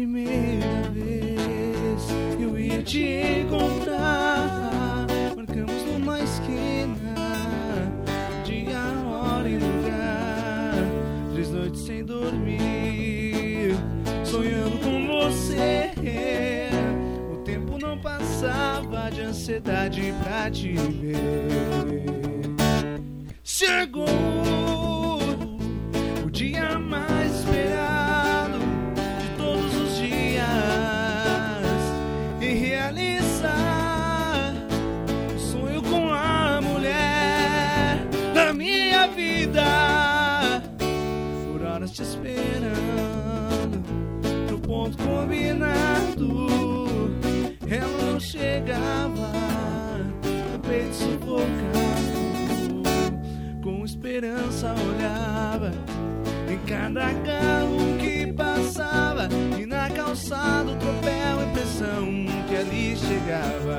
primeira vez eu ia te encontrar, marcamos numa esquina, dia, hora e lugar. 3 noites sem dormir, sonhando com você. O tempo não passava de ansiedade pra te ver. Chegou o dia mais esperado de todos os dias, em realizar o sonho com a mulher da minha vida. Por horas te esperando no ponto combinado, ela não chegava, o peito sufocado. Com esperança olhava em cada carro que passava, e na calçada o tropel, a impressão que ali chegava.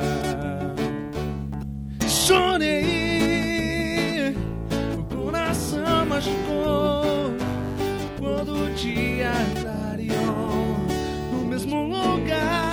Chorei, o coração machucou quando o dia clareou no mesmo lugar.